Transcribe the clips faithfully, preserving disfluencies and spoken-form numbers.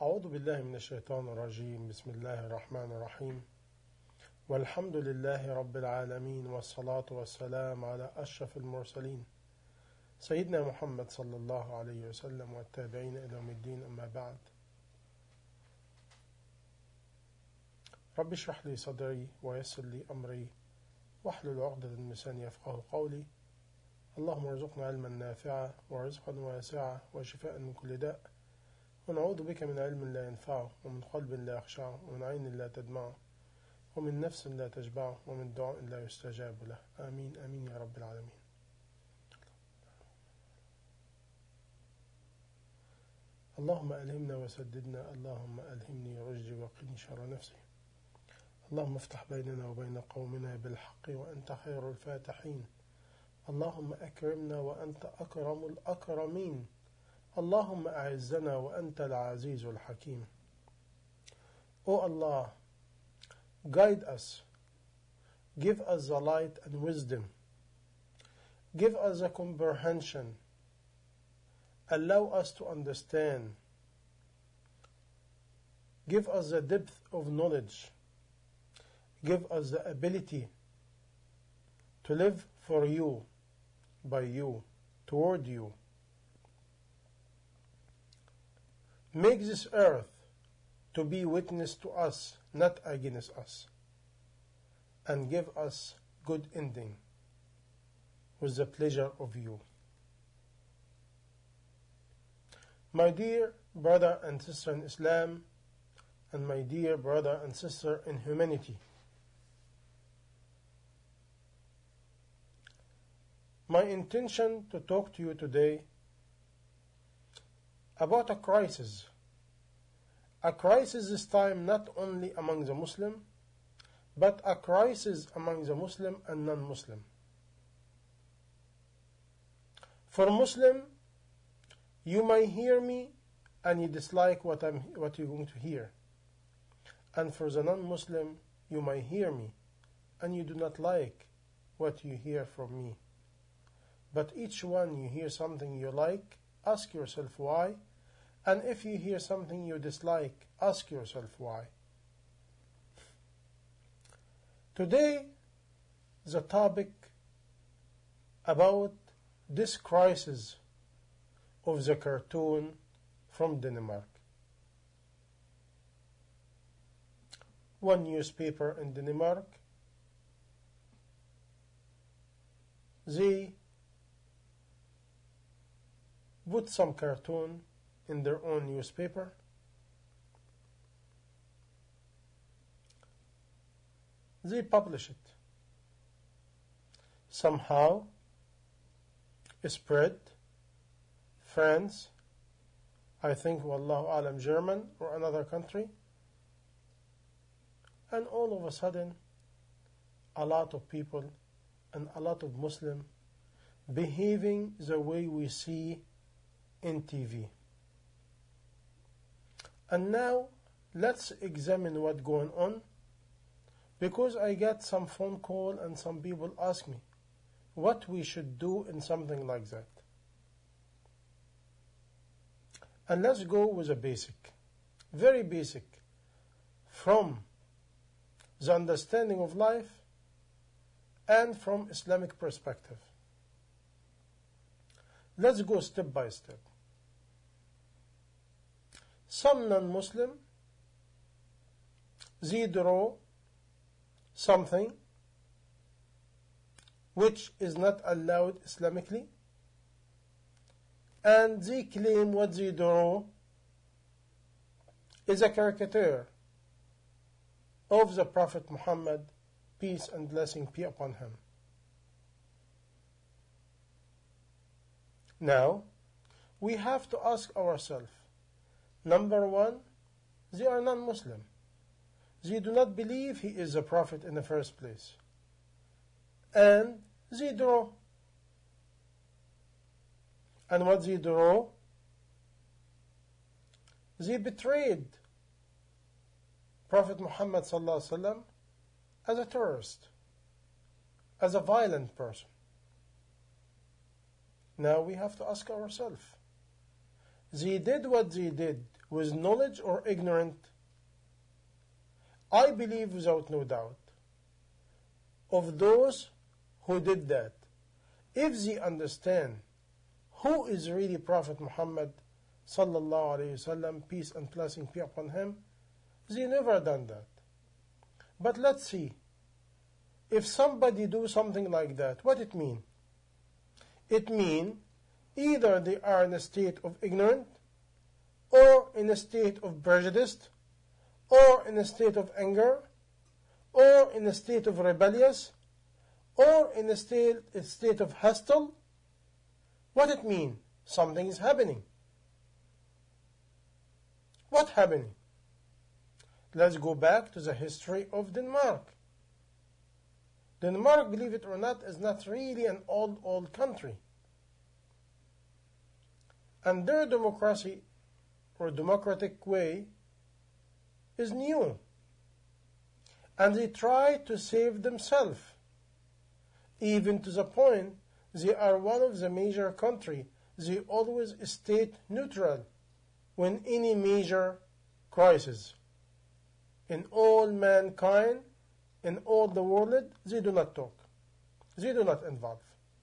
أعوذ بالله من الشيطان الرجيم. بسم الله الرحمن الرحيم. والحمد لله رب العالمين، والصلاة والسلام على أشرف المرسلين سيدنا محمد صلى الله عليه وسلم والتابعين إلى يوم الدين. أما بعد، رب اشرح لي صدري ويسر لي أمري واحلل عقدة من لساني يفقهوا قولي. اللهم ارزقنا علما نافعا ورزقا واسعا وشفاء من كل داء، ونعوذ بك من علم لا ينفع ومن قلب لا يخشع ومن عين لا تدمع ومن نفس لا تشبع ومن دعاء لا يستجاب له. آمين آمين يا رب العالمين. اللهم ألهمنا وسددنا، اللهم ألهمني رشدي وقني شر نفسي. اللهم افتح بيننا وبين قومنا بالحق وأنت خير الفاتحين. اللهم أكرمنا وأنت أكرم الأكرمين. اللهم أعزنا وأنت العزيز الحكيم. O Allah, guide us, give us the light and wisdom, give us the comprehension, allow us to understand, give us the depth of knowledge, give us the ability to live for you, by you, toward you. Make this earth to be witness to us, not against us, and give us good ending with the pleasure of you. My dear brother and sister in Islam, and my dear brother and sister in humanity, my intention to talk to you today about a crisis. A crisis this time not only among the Muslim, but a crisis among the Muslim and non-Muslim. For Muslim, you may hear me and you dislike what I'm what you're going to hear. And for the non-Muslim, you may hear me and you do not like what you hear from me. But each one you hear something you like, ask yourself why. And if you hear something you dislike, ask yourself why. Today, the topic about this crisis of the cartoon from Denmark. One newspaper in Denmark, they put some cartoon in their own newspaper. They publish it. Somehow spread France, I think Wallahu Alam German or another country, and all of a sudden a lot of people and a lot of Muslims behaving the way we see in T V. And now let's examine what's going on, because I get some phone call and some people ask me what we should do in something like that. And let's go with a basic, very basic, from the understanding of life and from Islamic perspective. Let's go step by step. Some non-Muslim, they draw something which is not allowed Islamically, and they claim what they draw is a caricature of the Prophet Muhammad, peace and blessing be upon him. Now, we have to ask ourselves, number one, they are non-Muslim. They do not believe he is a prophet in the first place. And they draw. And what they draw? They betrayed Prophet Muhammad sallallahu alaihi wasallam as a terrorist, as a violent person. Now we have to ask ourselves, they did what they did with knowledge or ignorant? I believe without no doubt of those who did that, if they understand who is really Prophet Muhammad sallallahu alayhi wasallam, peace and blessing be upon him, they never done that. But let's see, if somebody do something like that, what it mean? It mean either they are in a state of ignorant, or in a state of prejudice, or in a state of anger, or in a state of rebellious, or in a state, a state of hostile. What it mean? Something is happening. What happening? Let's go back to the history of Denmark. Denmark, believe it or not, is not really an old, old country. And their democracy or democratic way is new. And they try to save themselves, even to the point they are one of the major countries. They always state neutral when any major crisis. In all mankind, in all the world, they do not talk. They do not involve.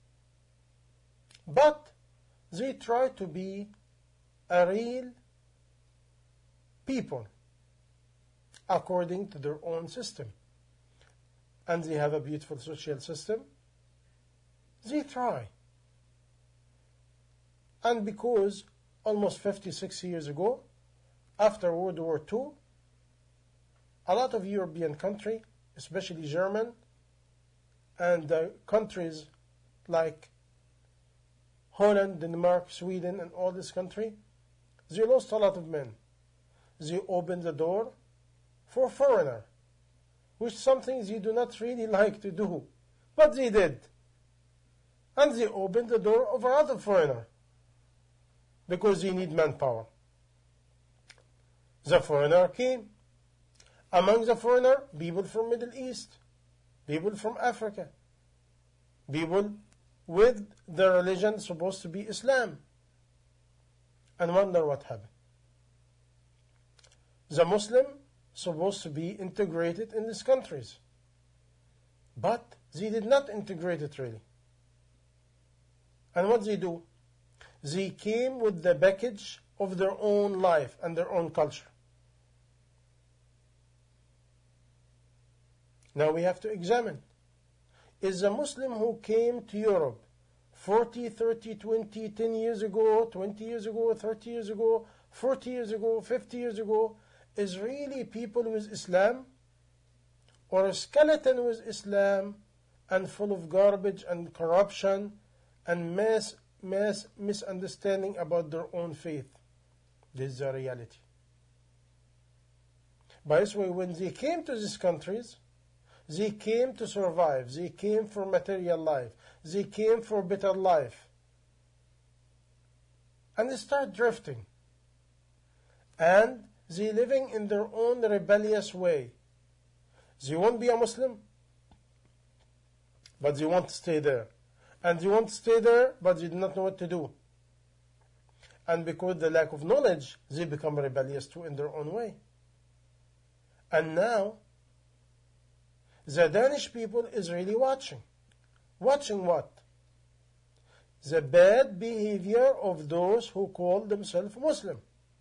But they try to be a real people according to their own system. And they have a beautiful social system. They try. And because almost fifty-six years ago, after World War Two, a lot of European countries, especially German, and uh, countries like Holland, Denmark, Sweden, and all this country, they lost a lot of men. They opened the door for foreigner, which is something they do not really like to do, but they did. And they opened the door of another foreigner, because they need manpower. The foreigner came. Among the foreigner, people from Middle East, people from Africa, people with the religion supposed to be Islam. And wonder what happened. The Muslim supposed to be integrated in these countries, but they did not integrate it really. And what they do? They came with the package of their own life and their own culture. Now we have to examine. Is a Muslim who came to Europe forty, thirty, twenty, ten years ago, twenty years ago, thirty years ago, forty years ago, fifty years ago, is really people with Islam? Or a skeleton with Islam and full of garbage and corruption and mass, mass misunderstanding about their own faith? This is the reality. By this way, when they came to these countries, they came to survive. They came for material life. They came for better life. And they start drifting. And they living in their own rebellious way. They won't be a Muslim, but they want to stay there. And they want to stay there, but they do not know what to do. And because of the lack of knowledge, they become rebellious too in their own way. And now, the Danish people is really watching. Watching what? The bad behavior of those who call themselves Muslim.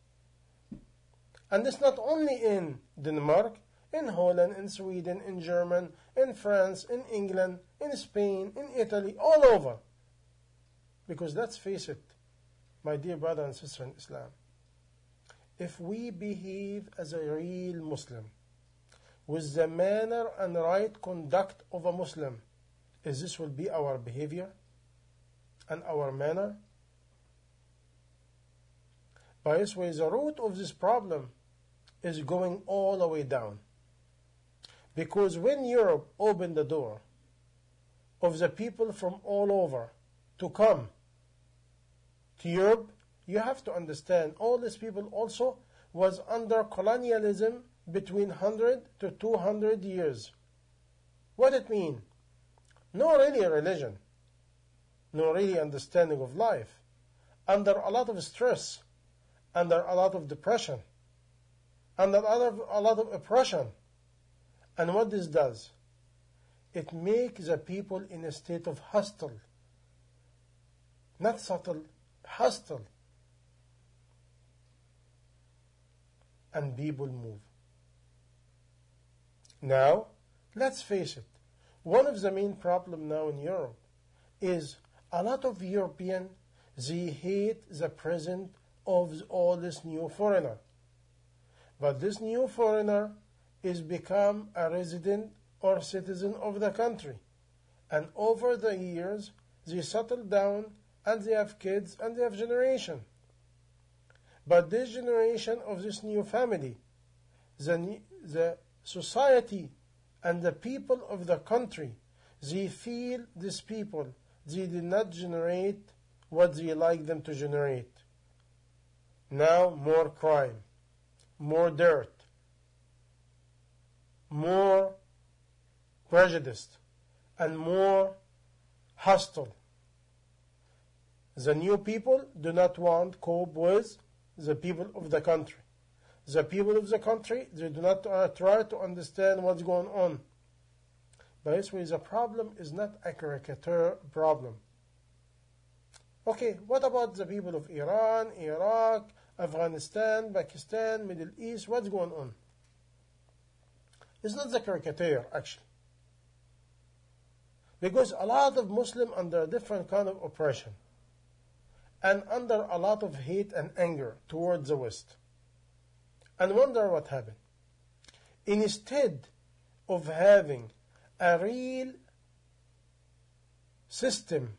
And it's not only in Denmark, in Holland, in Sweden, in Germany, in France, in England, in Spain, in Italy, all over. Because let's face it, my dear brother and sister in Islam, if we behave as a real Muslim, with the manner and right conduct of a Muslim, is this will be our behavior and our manner? By this way, the root of this problem is going all the way down. Because when Europe opened the door of the people from all over to come to Europe, you have to understand all these people also was under colonialism between one hundred to two hundred years. What it mean? No really religion, no really understanding of life, under a lot of stress, under a lot of depression, under a lot of, a lot of oppression. And what this does, it makes the people in a state of hostile, not subtle, hostile. And people move. Now, let's face it, one of the main problems now in Europe is a lot of Europeans, they hate the presence of all this new foreigner. But this new foreigner is become a resident or citizen of the country. And over the years, they settle down and they have kids and they have generation. But this generation of this new family, the, the society and the people of the country, they feel these people, they did not generate what they like them to generate. Now more crime, more dirt, more prejudice, and more hostile. The new people do not want to cope with the people of the country. The people of the country, they do not uh, try to understand what's going on. By this way, the problem is not a caricature problem. Okay, what about the people of Iran, Iraq, Afghanistan, Pakistan, Middle East? What's going on? It's not the caricature, actually. Because a lot of Muslims under different kind of oppression and under a lot of hate and anger towards the West. And wonder what happened. Instead of having a real system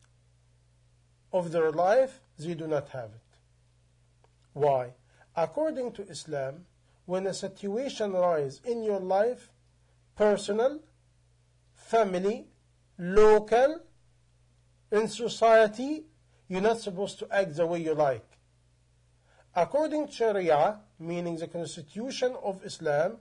of their life, they do not have it. Why? According to Islam, when a situation arises in your life, personal, family, local, in society, you're not supposed to act the way you like. According to Sharia, meaning the constitution of Islam,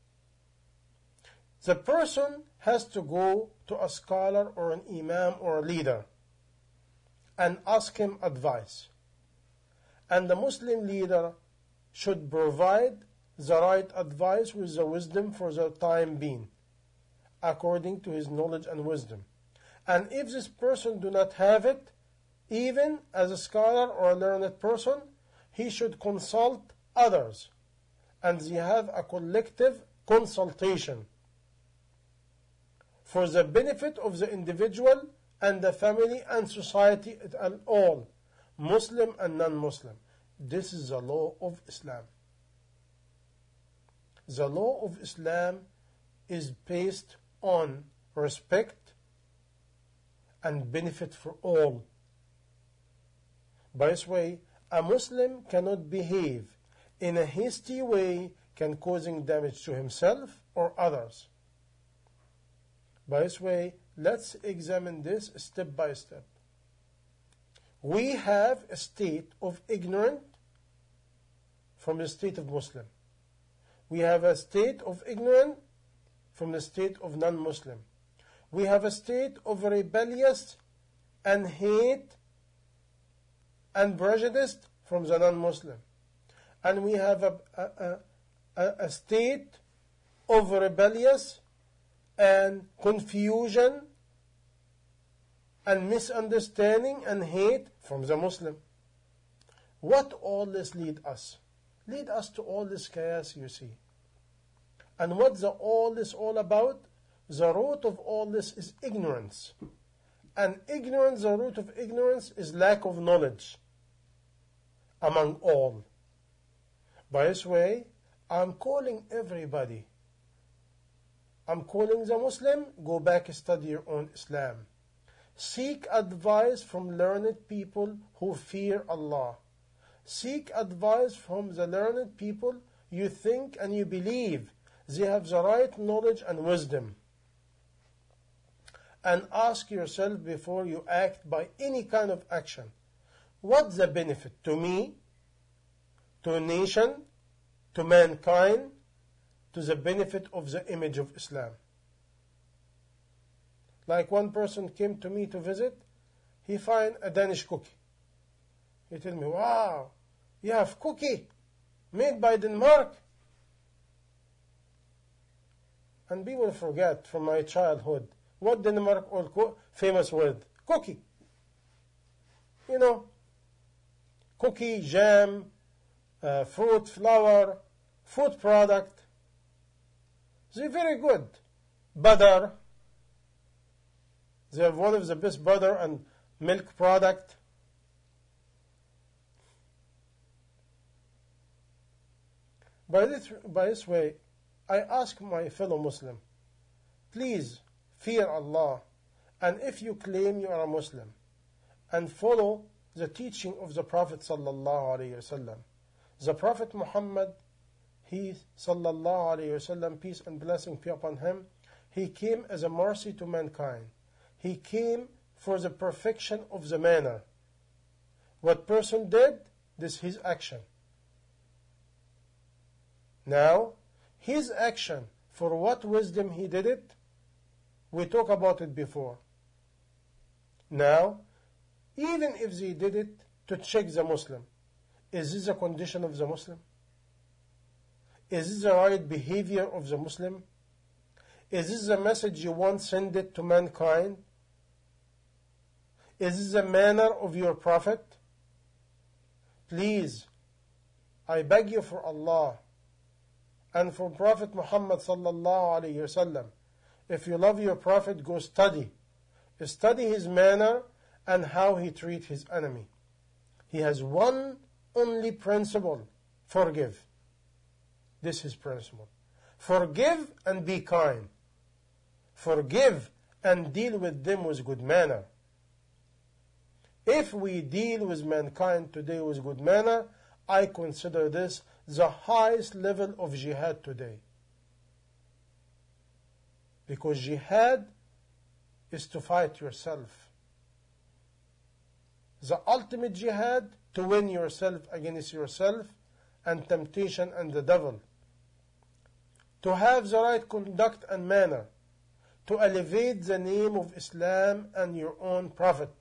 the person has to go to a scholar or an imam or a leader and ask him advice. And the Muslim leader should provide the right advice with the wisdom for the time being, according to his knowledge and wisdom. And if this person do not have it, even as a scholar or a learned person, he should consult others, and they have a collective consultation for the benefit of the individual and the family and society and all, Muslim and non-Muslim. This is the law of Islam. The law of Islam is based on respect and benefit for all. By this way, a Muslim cannot behave in a hasty way, can causing damage to himself or others. By this way, let's examine this step by step. We have a state of ignorant from the state of Muslim. We have a state of ignorant from the state of non-Muslim. We have a state of rebellious and hate and prejudice from the non-Muslim. And we have a, a, a, a state of rebellious and confusion and misunderstanding and hate from the Muslim. What all this lead us? Lead us to all this chaos you see. And what the all this all about? The root of all this is ignorance. And ignorance, the root of ignorance is lack of knowledge among all. By this way, I'm calling everybody. I'm calling the Muslim, go back and study your own Islam. Seek advice from learned people who fear Allah. Seek advice from the learned people you think and you believe they have the right knowledge and wisdom. And ask yourself before you act by any kind of action, what's the benefit to me, to a nation, to mankind, to the benefit of the image of Islam? Like one person came to me to visit, he find a Danish cookie. He told me, wow, You have cookie made by Denmark. And people forget from my childhood what Denmark was famous with. Cookie. You know, cookie, jam, uh, fruit, flour, food product. They're very good. Butter. They have one of the best butter and milk product. By this, by this way, I ask my fellow Muslim, please fear Allah, and if you claim you are a Muslim, and follow the teaching of the Prophet sallallahu alaihi wasallam. The Prophet Muhammad, he sallallahu alaihi wasallam, peace and blessing be upon him, he came as a mercy to mankind. He came for the perfection of the manner. What person did, this is his action. Now, his action, for what wisdom he did it, we talked about it before. Now, even if they did it to check the Muslim, is this a condition of the Muslim? Is this the right behavior of the Muslim? Is this the message you want send it to mankind? Is this the manner of your Prophet? Please, I beg you for Allah and for Prophet Muhammad sallallahu alaihi wasallam, if you love your Prophet, go study. Study his manner and how he treats his enemy. He has one only principle: forgive. This is his principle. Forgive and be kind. Forgive and deal with them with good manner. If we deal with mankind today with good manner, I consider this the highest level of jihad today. Because jihad is to fight yourself. The ultimate jihad, to win yourself against yourself and temptation and the devil. To have the right conduct and manner. To elevate the name of Islam and your own Prophet.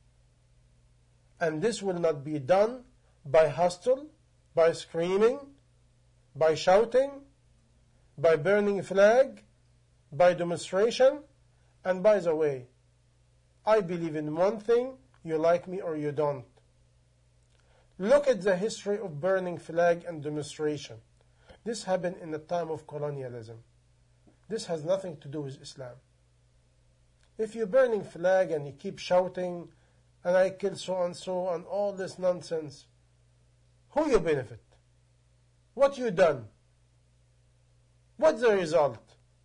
And this will not be done by hustle, by screaming, by shouting, by burning flag, by demonstration. And by the way, I believe in one thing, you like me or you don't. Look at the history of burning flag and demonstration. This happened in the time of colonialism. This has nothing to do with Islam. If you're burning flag and you keep shouting, and I kill so and so and all this nonsense, who you benefit? What you done? What's the result?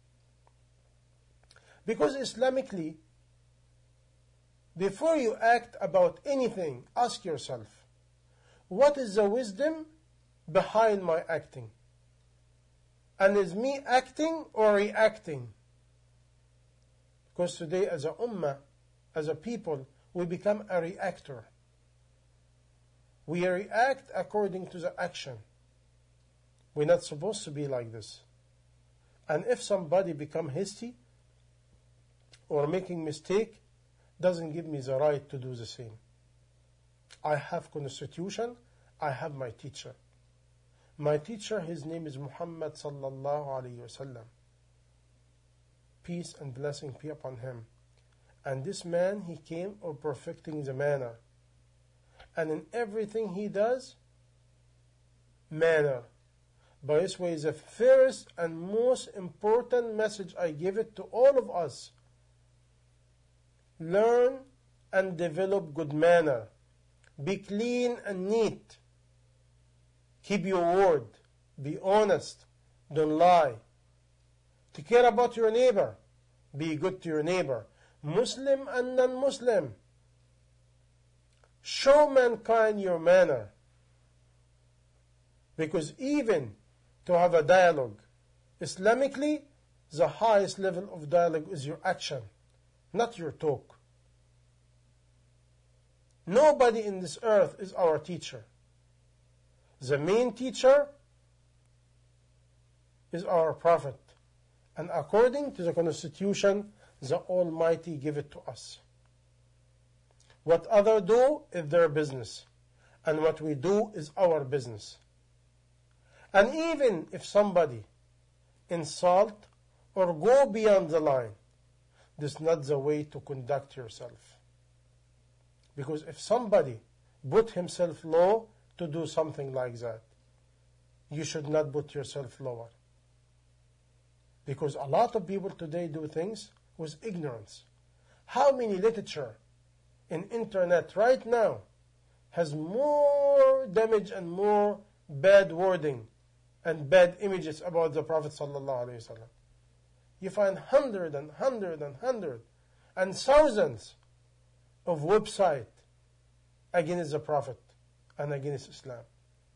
Because Islamically, before you act about anything, ask yourself, what is the wisdom behind my acting? And is me acting or reacting? Because today as a ummah, as a people, we become a reactor. We react according to the action. We're not supposed to be like this. And if somebody become hasty or making mistake, doesn't give me the right to do the same. I have constitution, I have my teacher. My teacher, his name is Muhammad sallallahu alayhi wasallam. Peace and blessing be upon him. And this man, he came of perfecting the manner. And in everything he does, manner. By this way, the first and most important message I give it to all of us. Learn and develop good manner. Be clean and neat. Keep your word. Be honest. Don't lie. Take care about your neighbor. Be good to your neighbor. Muslim and non-Muslim. Show mankind your manner. Because even to have a dialogue, Islamically, the highest level of dialogue is your action, not your talk. Nobody in this earth is our teacher. The main teacher is our Prophet. And according to the Constitution, the Almighty give it to us. What others do is their business. and what we do is our business. And even if somebody insult or go beyond the line, this is not the way to conduct yourself. Because if somebody put himself low to do something like that, you should not put yourself lower. Because a lot of people today do things with ignorance. How many literature in internet right now has more damage and more bad wording and bad images about the Prophet sallallahu alaihi wasallam? You find hundred and hundred and hundred and thousands of websites against the Prophet and against Islam.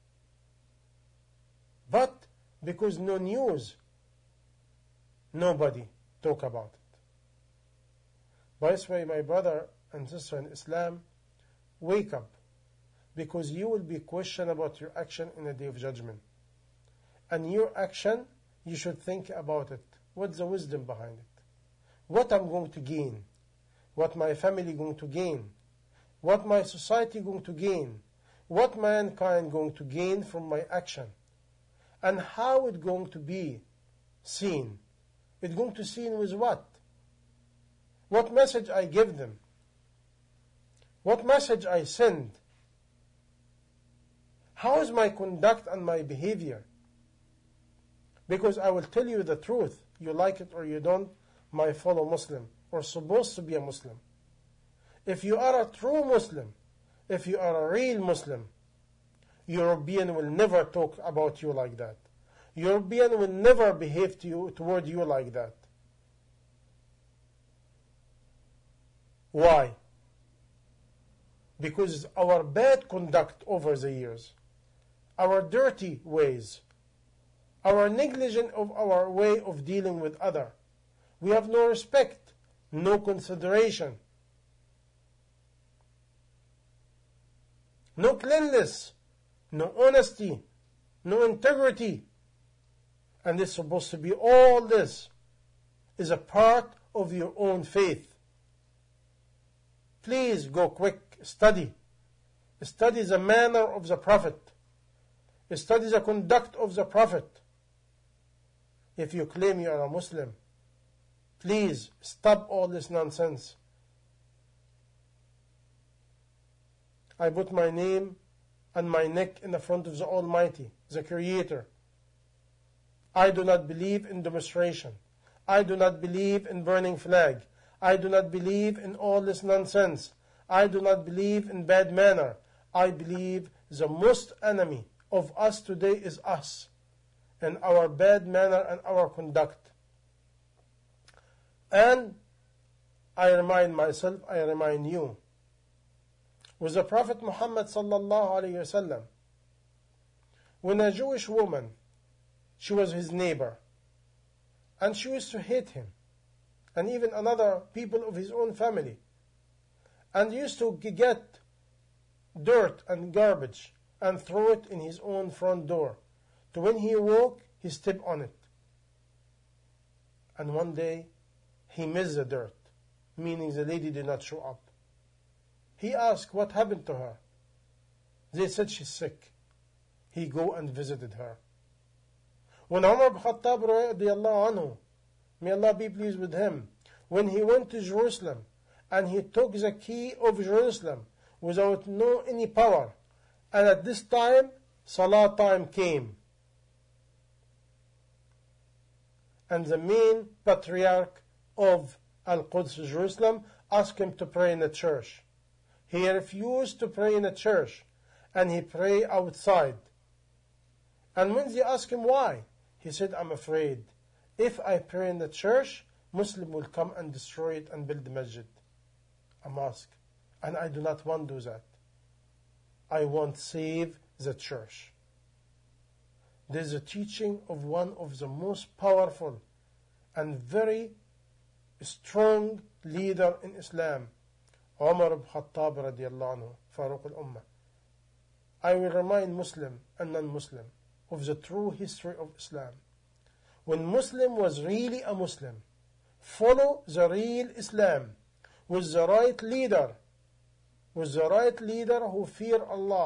But because no news, nobody talk about it. By this way, my brother and sister in Islam, wake up, because you will be questioned about your action in the day of judgment. And your action, you should think about it. What's the wisdom behind it? What I'm going to gain? What my family going to gain? What my society going to gain? What mankind going to gain from my action? And how it going to be seen? It's going to seen with what? What message I give them? What message I send? How is my conduct and my behavior? Because I will tell you the truth, you like it or you don't, my fellow Muslim, or supposed to be a Muslim. If you are a true Muslim, if you are a real Muslim, European will never talk about you like that. European will never behave to you, toward you like that. Why? Because our bad conduct over the years, our dirty ways, our negligence of our way of dealing with others. We have no respect, no consideration, no cleanliness, no honesty, no integrity. And it's supposed to be all this is a part of your own faith. Please go quick, study. Study the manner of the Prophet. Study the conduct of the Prophet. If you claim you are a Muslim, please stop all this nonsense. I put my name and my neck in the front of the Almighty, the Creator. I do not believe in demonstration. I do not believe in burning flag. I do not believe in all this nonsense. I do not believe in bad manner. I believe the most enemy of us today is us and our bad manner and our conduct. And I remind myself, I remind you, with the Prophet Muhammad sallallahu alayhi wasallam, when a Jewish woman, she was his neighbor, and she used to hate him, and even another people of his own family, and used to get dirt and garbage and throw it in his own front door. So when he walked, he stepped on it. And one day, he missed the dirt, meaning the lady did not show up. He asked what happened to her. They said she's sick. He go and visited her. When Umar ibn Khattab radiallahu anhu, may Allah be pleased with him, when he went to Jerusalem and he took the key of Jerusalem without no any power, and at this time, Salah time came. And the main patriarch of Al-Quds, Jerusalem, asked him to pray in the church. He refused to pray in the church, and he prayed outside. And when they asked him why, he said, I'm afraid if I pray in the church, Muslim will come and destroy it and build the masjid, a mosque. And I do not want to do that. I want to save the church. There is a teaching of one of the most powerful and very strong leader in Islam, Umar ibn Khattab radiallahu anhu, Faruq al-Ummah. I will remind Muslim and non-Muslim of the true history of Islam. When Muslim was really a Muslim, follow the real Islam with the right leader, with the right leader who fear Allah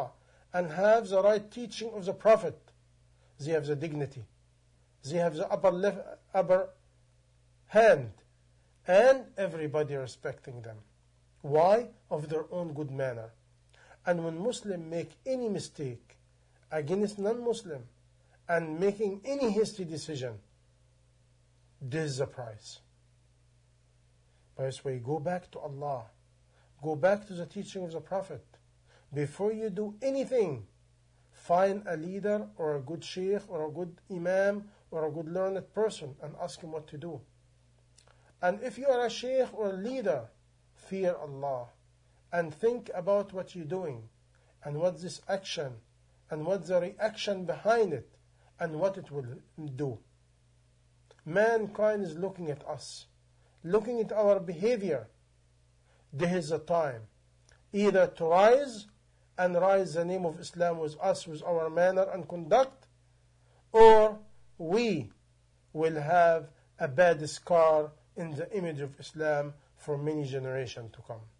and have the right teaching of the Prophet, they have the dignity. They have the upper, left, upper hand, and everybody respecting them. Why? Of their own good manner. And when Muslims make any mistake against non-Muslim and making any hasty decision, this is the price. By this way, go back to Allah. Go back to the teaching of the Prophet. Before you do anything, find a leader or a good sheikh or a good imam or a good learned person and ask him what to do. And if you are a sheikh or a leader, fear Allah and think about what you're doing and what this action and what the reaction behind it and what it will do. Mankind is looking at us, looking at our behavior. There is a time either to rise and rise the name of Islam with us, with our manner and conduct, or we will have a bad scar in the image of Islam for many generations to come.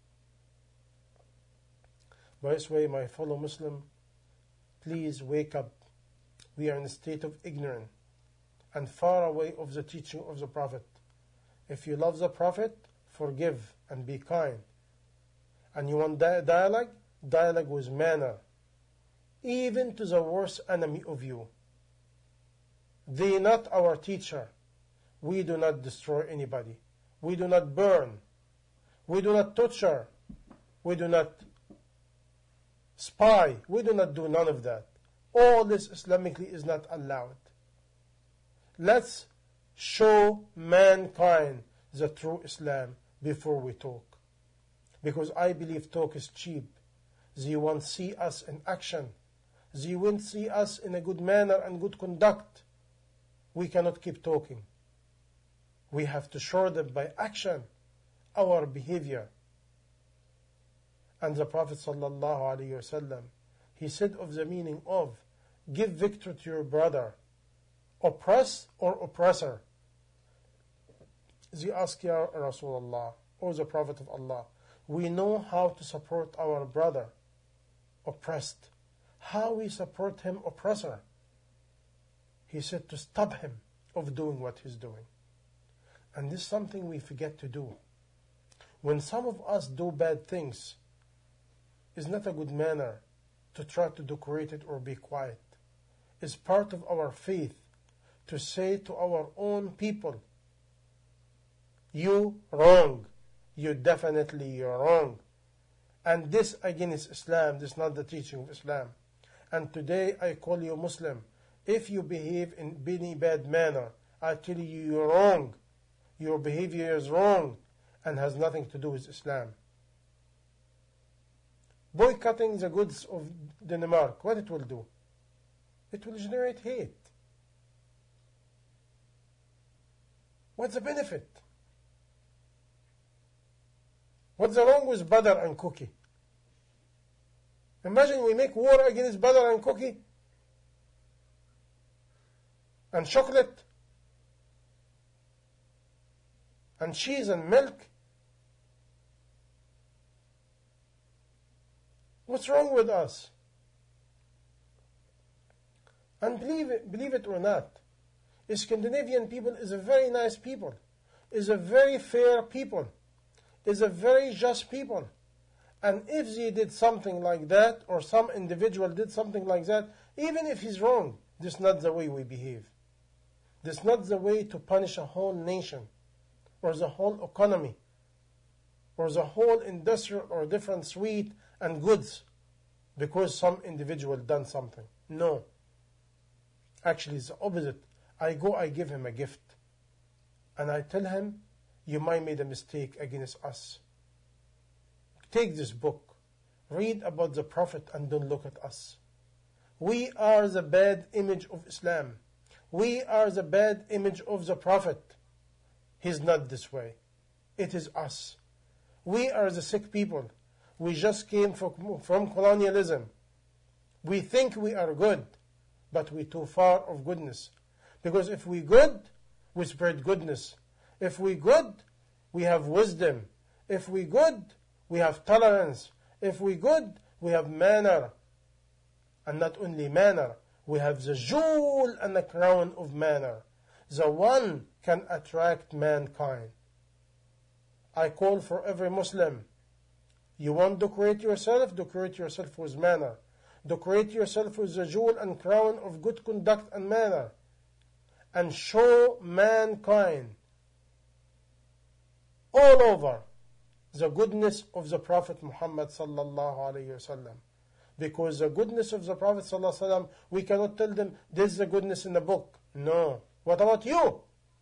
By this way, my fellow Muslim, please wake up. We are in a state of ignorance and far away of the teaching of the Prophet. If you love the Prophet, forgive and be kind. And you want dialogue? Dialogue with manner, even to the worst enemy of you. They are not our teacher. We do not destroy anybody. We do not burn. We do not torture. We do not spy. We do not do none of that. All this Islamically is not allowed. Let's show mankind the true Islam before we talk. Because I believe talk is cheap. They won't see us in action. They won't see us in a good manner and good conduct. We cannot keep talking. We have to show them by action our behavior. And the Prophet sallallahu alaihi wasallam, he said of the meaning of give victory to your brother, oppress or oppressor. They ask, Ya Rasulullah, O the Prophet of Allah, we know how to support our brother oppressed. How we support him oppressor? He said to stop him of doing what he's doing. And this is something we forget to do. When some of us do bad things, it's not a good manner to try to decorate it or be quiet. It's part of our faith to say to our own people, you wrong. You definitely you're wrong. And this against Islam. This is not the teaching of Islam. And today I call you Muslim. If you behave in any bad manner, I tell you you're wrong. Your behavior is wrong and has nothing to do with Islam. Boycotting the goods of Denmark, what it will do? It will generate hate. What's the benefit? What's the wrong with butter and cookie? Imagine we make war against butter and cookie and chocolate and cheese and milk. What's wrong with us? And believe it, believe it or not, Scandinavian people is a very nice people, is a very fair people, is a very just people. And if they did something like that, or some individual did something like that, even if he's wrong, this is not the way we behave. This is not the way to punish a whole nation, or the whole economy, or the whole industrial or different sweet and goods, because some individual done something. No. Actually, it's the opposite. I go, I give him a gift. And I tell him, you might made a mistake against us. Take this book. Read about the Prophet and don't look at us. We are the bad image of Islam. We are the bad image of the Prophet. He's not this way. It is us. We are the sick people. We just came from, from colonialism. We think we are good, but we're too far of goodness. Because if we good, we spread goodness. If we good, we have wisdom. If we good, we have tolerance. If we good, we have manner. And not only manner, we have the jewel and the crown of manner. The one can attract mankind. I call for every Muslim. You want to decorate yourself? Decorate yourself with manner. Decorate yourself with the jewel and crown of good conduct and manner. And show mankind all over the goodness of the Prophet Muhammad sallallahu alayhi wasallam. Because the goodness of the Prophet sallallahu alayhi wasallam, we cannot tell them this is the goodness in the book. No. What about you?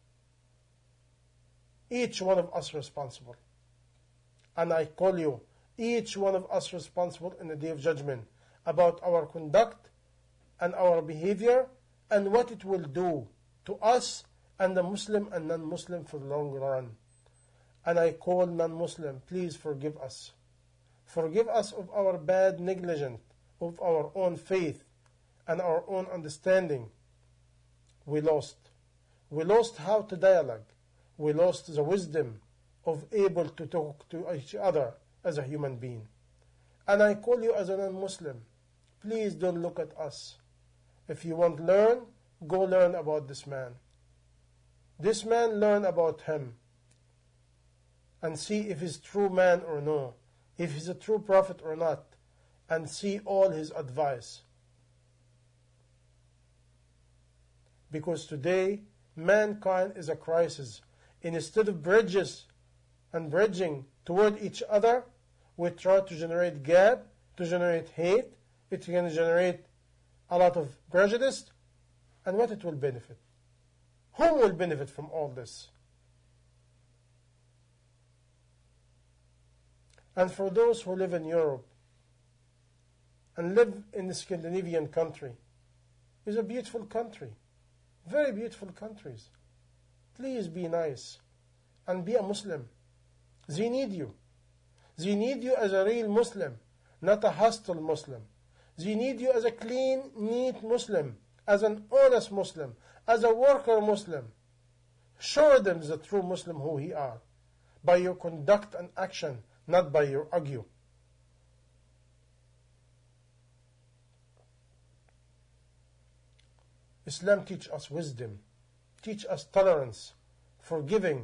Each one of us responsible. And I call you, each one of us responsible in the Day of Judgment about our conduct and our behavior and what it will do to us and the Muslim and non-Muslim for the long run. And I call non-Muslim, please forgive us. Forgive us of our bad negligence of our own faith and our own understanding. We lost. We lost how to dialogue. We lost the wisdom of able to talk to each other as a human being. And I call you as a non-Muslim, please don't look at us. If you want to learn, go learn about this man. This man, learn about him. And see if he's true man or no. If he's a true prophet or not. And see all his advice. Because today, mankind is a crisis. And instead of bridges and bridging toward each other, we try to generate gap, to generate hate. It can generate a lot of prejudice. And what it will benefit? Who will benefit from all this? And for those who live in Europe and live in the Scandinavian country, it's a beautiful country. Very beautiful countries. Please be nice and be a Muslim. They need you. They need you as a real Muslim, not a hostile Muslim. They need you as a clean, neat Muslim, as an honest Muslim, as a worker Muslim. Show them the true Muslim who he are, by your conduct and action, not by your argue. Islam teach us wisdom, teach us tolerance, forgiving.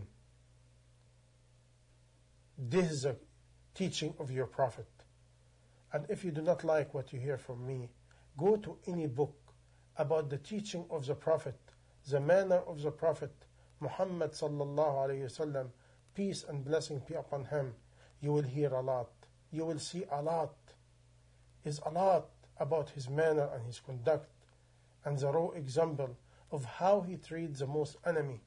This is a teaching of your Prophet. And if you do not like what you hear from me, go to any book about the teaching of the Prophet, the manner of the Prophet, Muhammad sallallahu alayhi wasallam, peace and blessing be upon him. You will hear a lot. You will see a lot. Is a lot about his manner and his conduct and the raw example of how he treats the most enemy.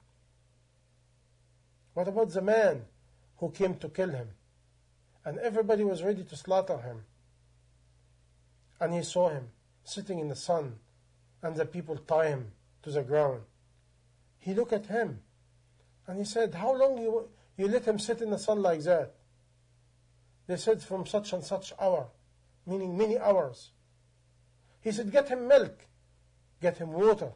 What about the man who came to kill him? And everybody was ready to slaughter him. And he saw him sitting in the sun, and the people tie him to the ground. He looked at him, and he said, how long you, you let him sit in the sun like that? They said, from such and such hour, meaning many hours. He said, get him milk, get him water.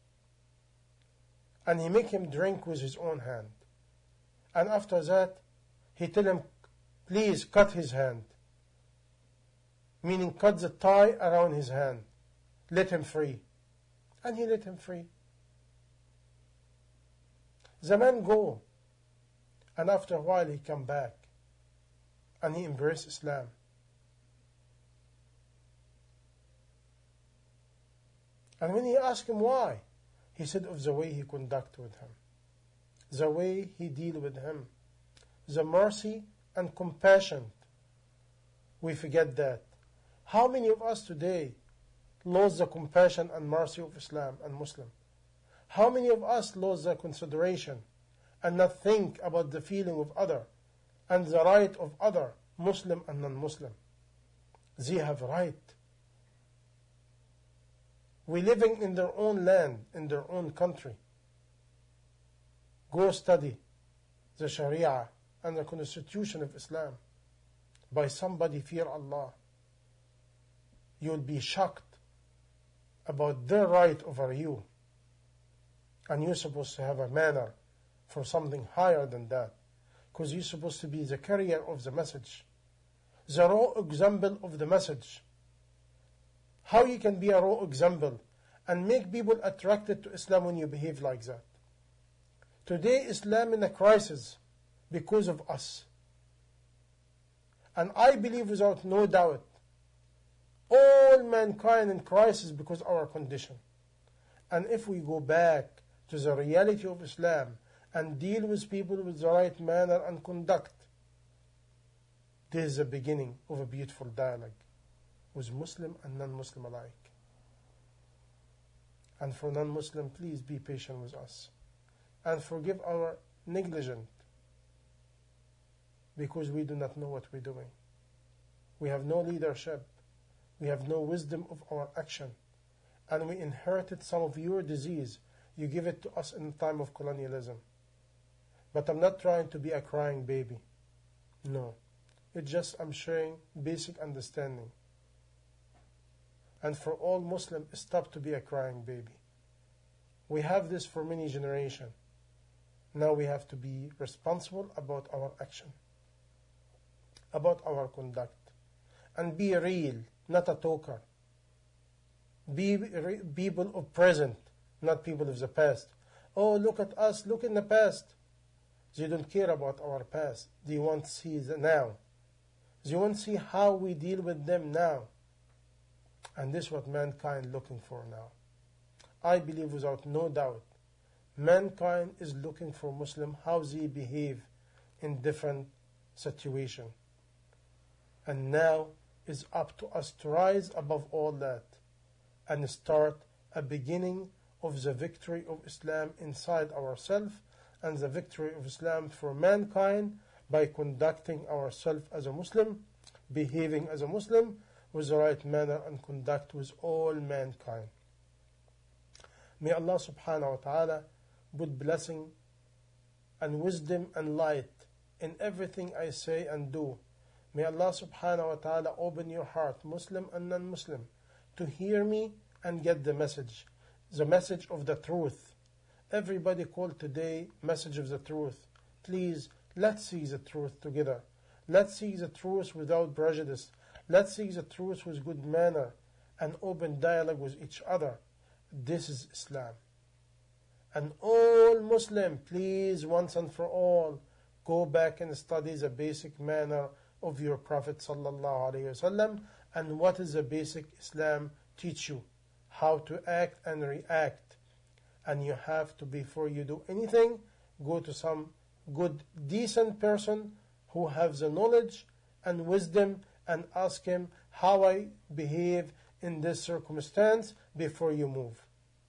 And he make him drink with his own hand. And after that, he tell him, please cut his hand. Meaning cut the tie around his hand. Let him free. And he let him free. The man go. And after a while he come back. And he embraced Islam. And when he asked him why, he said of the way he conduct with him, the way he deal with him, the mercy and compassion. We forget that. How many of us today lost the compassion and mercy of Islam and Muslim? How many of us lost the consideration and not think about the feeling of other and the right of other, Muslim and non-Muslim? They have right. We living in their own land, in their own country. Go study the Sharia and the Constitution of Islam by somebody fear Allah. You will be shocked about their right over you. And you're supposed to have a manner for something higher than that. Because you're supposed to be the carrier of the message. The raw example of the message. how you can be a role example and make people attracted to Islam when you behave like that. Today Islam in a crisis because of us. And I believe without no doubt, all mankind in crisis because of our condition. And if we go back to the reality of Islam and deal with people with the right manner and conduct, this is the beginning of a beautiful dialogue with Muslim and non-Muslim alike. And for non-Muslim, please be patient with us and forgive our negligence, because we do not know what we're doing. We have no leadership. We have no wisdom of our action. And we inherited some of your disease. You give it to us in the time of colonialism. But I'm not trying to be a crying baby. No. It's just I'm sharing basic understanding. And for all Muslims, stop to be a crying baby. We have this for many generations. Now we have to be responsible about our action, about our conduct, and be real, not a talker. Be re- people of present, not people of the past. Oh, look at us, look in the past. They don't care about our past. They want to see the now. They want to see how we deal with them now. And this is what mankind looking for now. I believe without no doubt, mankind is looking for Muslim, how they behave in different situations. And now it's up to us to rise above all that and start a beginning of the victory of Islam inside ourselves and the victory of Islam for mankind by conducting ourselves as a Muslim, behaving as a Muslim with the right manner and conduct with all mankind. May Allah subhanahu wa ta'ala put blessing and wisdom and light in everything I say and do. May Allah subhanahu wa ta'ala open your heart, Muslim and non-Muslim, to hear me and get the message, the message of the truth. Everybody called today message of the truth. Please, let's see the truth together. Let's see the truth without prejudice. Let's see the truth with good manner and open dialogue with each other. This is Islam. And all Muslim, please, once and for all, go back and study the basic manner of your Prophet sallallahu alaihi wasallam and what is the basic Islam teach you, how to act and react. And you have to, before you do anything, go to some good, decent person who has the knowledge and wisdom and ask him how I behave in this circumstance before you move.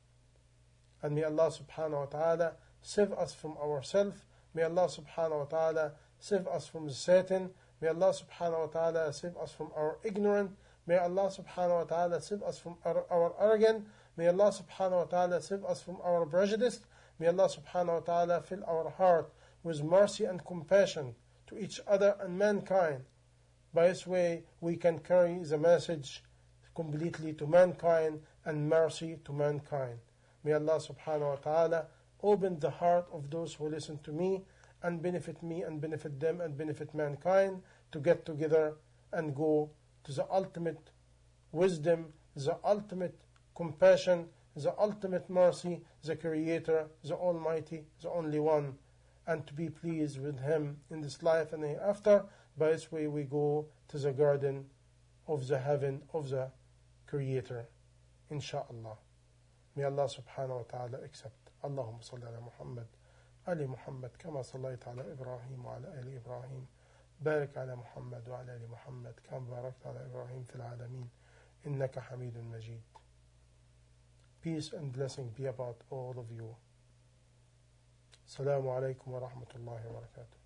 And may Allah subhanahu wa ta'ala save us from ourselves. May Allah subhanahu wa ta'ala save us from Satan. May Allah subhanahu wa ta'ala save us from our ignorance. May Allah subhanahu wa ta'ala save us from our, our arrogance. May Allah subhanahu wa ta'ala save us from our prejudice. May Allah subhanahu wa ta'ala fill our heart with mercy and compassion to each other and mankind. By this way, we can carry the message completely to mankind and mercy to mankind. May Allah subhanahu wa ta'ala open the heart of those who listen to me and benefit me and benefit them and benefit mankind to get together and go to the ultimate wisdom, the ultimate compassion, the ultimate mercy, the Creator, the Almighty, the only one, and to be pleased with Him in this life and hereafter. By this way we go to the garden of the heaven of the Creator, insha'Allah. May Allah subhanahu wa ta'ala accept. Allahumma salli ala Muhammad, Ali Muhammad, kama sallayta ala Ibrahim wa ala ali Ibrahim. بارك على محمد وعلى آل محمد كما باركت على إبراهيم في العالمين إنك حميد مجيد. Peace and blessing be about all of you. Assalamu alaikum wa rahmatullahi wa barakatuh.